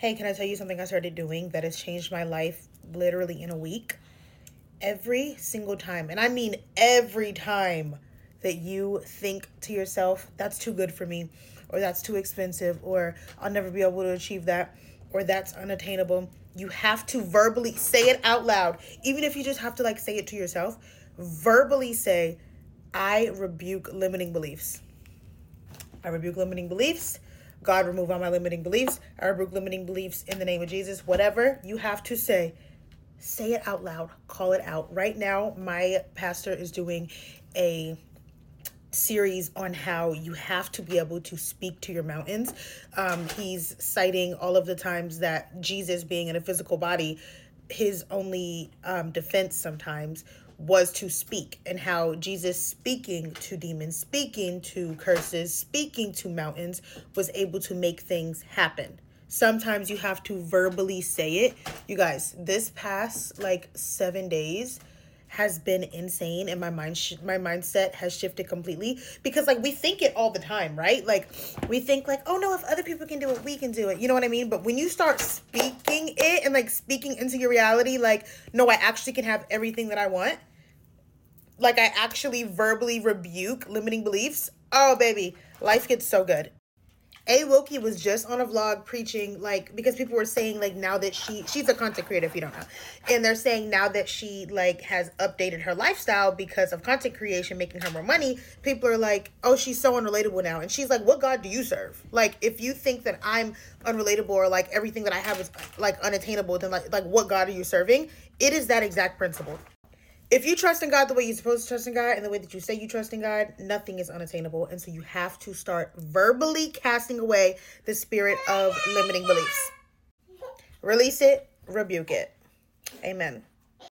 Hey, can I tell you something I started doing that has changed my life literally in a week? Every single time, and I mean every time that you think to yourself, that's too good for me, or that's too expensive, or I'll never be able to achieve that, or that's unattainable, you have to verbally say it out loud. Even if you just have to like say it to yourself, verbally say, I rebuke limiting beliefs. I rebuke limiting beliefs. God, remove all my limiting beliefs. I rebuke limiting beliefs in the name of Jesus. Whatever you have to say it out loud. Call it out. Right now, my pastor is doing a series on how you have to be able to speak to your mountains. He's citing all of the times that Jesus, being in a physical body, his only defense sometimes was to speak, and how Jesus speaking to demons, speaking to curses, speaking to mountains was able to make things happen. Sometimes you have to verbally say it. You guys, this past like 7 days has been insane, and my mindset has shifted completely, because like we think it all the time, right? Like we think like, oh no, if other people can do it, we can do it, you know what I mean? But when you start speaking it and like speaking into your reality, like, no, I actually can have everything that I want, like I actually verbally rebuke limiting beliefs, oh baby, life gets so good. A Woki was just on a vlog preaching, like, because people were saying, like, now that she's a content creator, if you don't know. And they're saying now that she, like, has updated her lifestyle because of content creation, making her more money, people are like, oh, she's so unrelatable now. And she's like, what God do you serve? Like, if you think that I'm unrelatable, or, like, everything that I have is, like, unattainable, then, like what God are you serving? It is that exact principle. If you trust in God the way you're supposed to trust in God, and the way that you say you trust in God, nothing is unattainable. And so you have to start verbally casting away the spirit of limiting beliefs. Release it, rebuke it. Amen.